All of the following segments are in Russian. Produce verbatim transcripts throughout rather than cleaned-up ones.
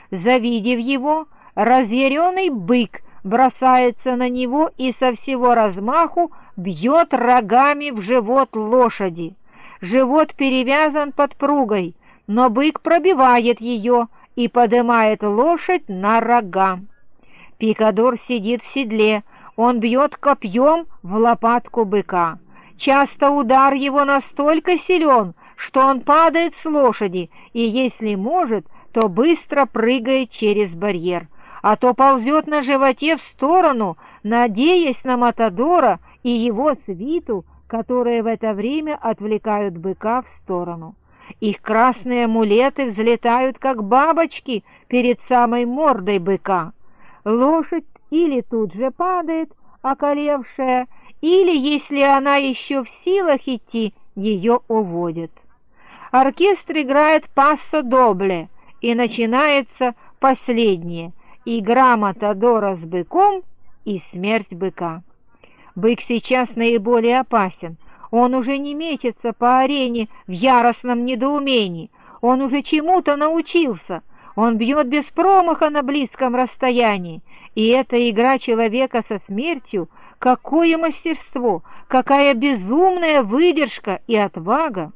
Завидев его, разъяренный бык бросается на него и со всего размаху бьет рогами в живот лошади. Живот перевязан подпругой, но бык пробивает ее и поднимает лошадь на рога. Пикадор сидит в седле, он бьет копьем в лопатку быка. Часто удар его настолько силен, что он падает с лошади и, если может, то быстро прыгает через барьер, а то ползет на животе в сторону, надеясь на матадора и его свиту, которые в это время отвлекают быка в сторону. Их красные амулеты взлетают, как бабочки, перед самой мордой быка. Лошадь или тут же падает, околевшая, или, если она еще в силах идти, ее уводят. Оркестр играет «Пассо добле», и начинается последнее — игра матадора с быком и смерть быка. Бык сейчас наиболее опасен. Он уже не мечется по арене в яростном недоумении. Он уже чему-то научился. Он бьет без промаха на близком расстоянии. И эта игра человека со смертью — какое мастерство, какая безумная выдержка и отвага!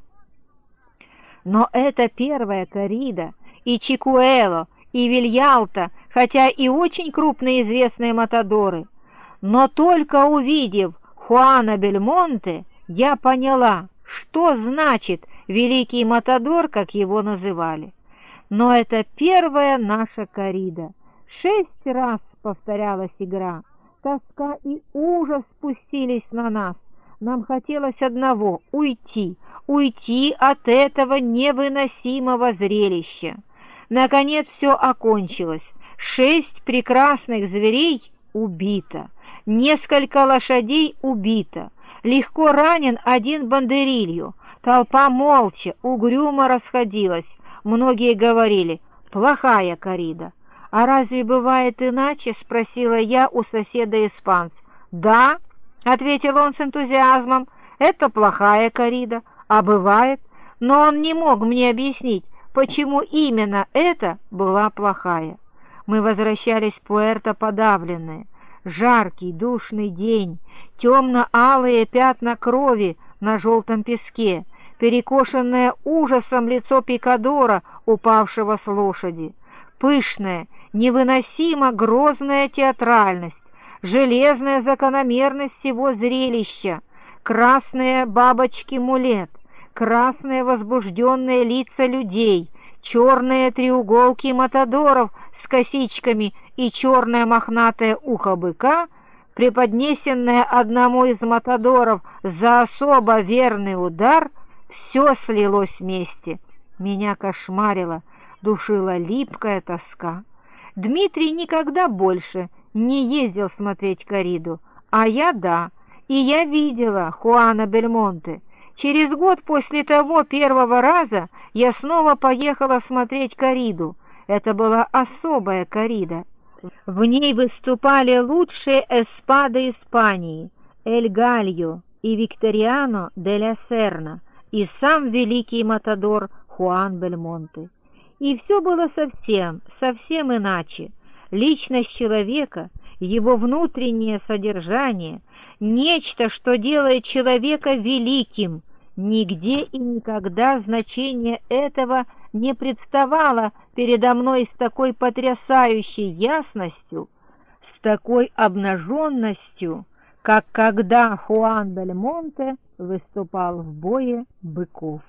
Но это первая коррида, и Чикуэло, и Вильялта, хотя и очень крупные известные матадоры. Но только увидев Хуана Бельмонте, я поняла, что значит великий матадор, как его называли. Но это первая наша коррида. Шесть раз повторялась игра. Тоска и ужас спустились на нас. Нам хотелось одного — уйти, уйти от этого невыносимого зрелища. Наконец все окончилось. Шесть прекрасных зверей убито, несколько лошадей убито, легко ранен один бандерилью. Толпа молча, угрюмо расходилась. Многие говорили: «Плохая коррида». «А разве бывает иначе?» — спросила я у соседа-испанца. «Да», — ответил он с энтузиазмом, — «это плохая коррида, а бывает». Но он не мог мне объяснить, почему именно это была плохая. Мы возвращались в Пуэрто подавленные. Жаркий, душный день, темно-алые пятна крови на желтом песке, перекошенное ужасом лицо пикадора, упавшего с лошади, пышная, невыносимо грозная театральность, железная закономерность всего зрелища, красные бабочки-мулет, красные возбужденные лица людей, черные треуголки матадоров с косичками и черное мохнатое ухо быка, преподнесенное одному из матадоров за особо верный удар, все слилось вместе. Меня кошмарило, душила липкая тоска. Дмитрий никогда больше не ездил смотреть корриду, а я — да, и я видела Хуана Бельмонте. Через год после того первого раза я снова поехала смотреть корриду. Это была особая коррида. В ней выступали лучшие эспады Испании — Эль Гальо и Викториано де ля Серна, и сам великий матадор Хуан Бельмонте. И все было совсем, совсем иначе. Личность человека, его внутреннее содержание, нечто, что делает человека великим. Нигде и никогда значение этого не представало передо мной с такой потрясающей ясностью, с такой обнаженностью, как когда Хуан Бельмонте выступал в бое быков.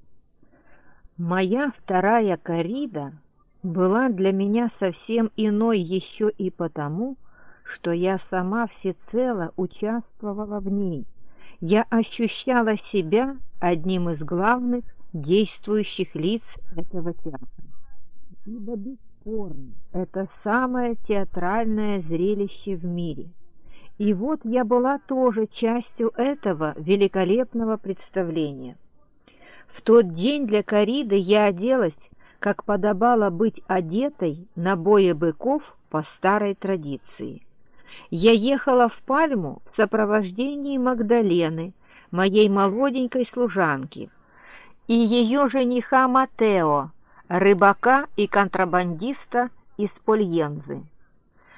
Моя вторая коррида была для меня совсем иной еще и потому, что я сама всецело участвовала в ней. Я ощущала себя одним из главных действующих лиц этого театра. Ибо бесспорно, это самое театральное зрелище в мире. И вот я была тоже частью этого великолепного представления. В тот день для корриды я оделась, как подобало быть одетой на бое быков по старой традиции. Я ехала в Пальму в сопровождении Магдалены, моей молоденькой служанки, и ее жениха Матео, рыбака и контрабандиста из Польензы.